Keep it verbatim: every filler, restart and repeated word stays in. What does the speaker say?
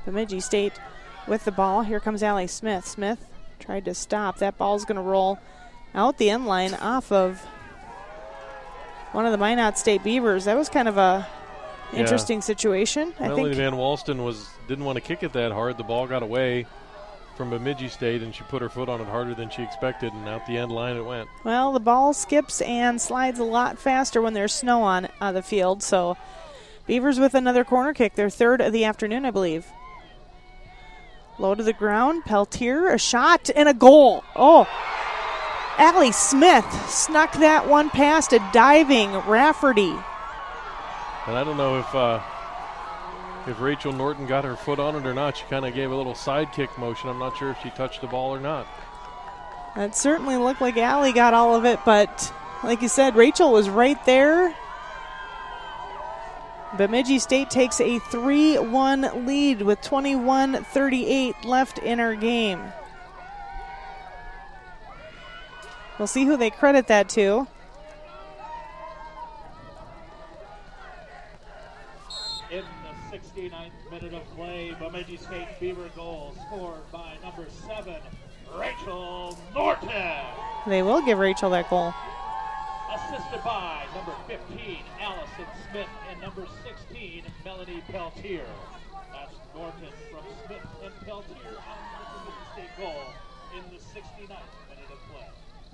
Bemidji State with the ball. Here comes Allie Smith. Smith tried to stop. That ball's going to roll out the end line off of one of the Minot State Beavers. That was kind of a yeah. interesting situation. I Melanie think Van Walston was didn't want to kick it that hard. The ball got away from Bemidji State, and she put her foot on it harder than she expected, and out the end line it went. Well, the ball skips and slides a lot faster when there's snow on uh, the field, so Beavers with another corner kick, their third of the afternoon, I believe. Low to the ground, Peltier, a shot, and a goal. Oh, Allie Smith snuck that one past a diving Rafferty. And I don't know if uh, if Rachel Norton got her foot on it or not. She kind of gave a little side kick motion. I'm not sure if she touched the ball or not. That certainly looked like Allie got all of it, but like you said, Rachel was right there. Bemidji State takes a three one lead with twenty-one thirty-eight left in our game. We'll see who they credit that to. In the sixty-ninth minute of play, Bemidji State Beaver goal scored by number seven, Rachel Norton. They will give Rachel that goal. Assisted by number fifteen, Allison Smith, and number sixteen, Melanie Peltier. That's Norton from Smith and Peltier on the Bemidji State goal in the sixty-ninth minute of play.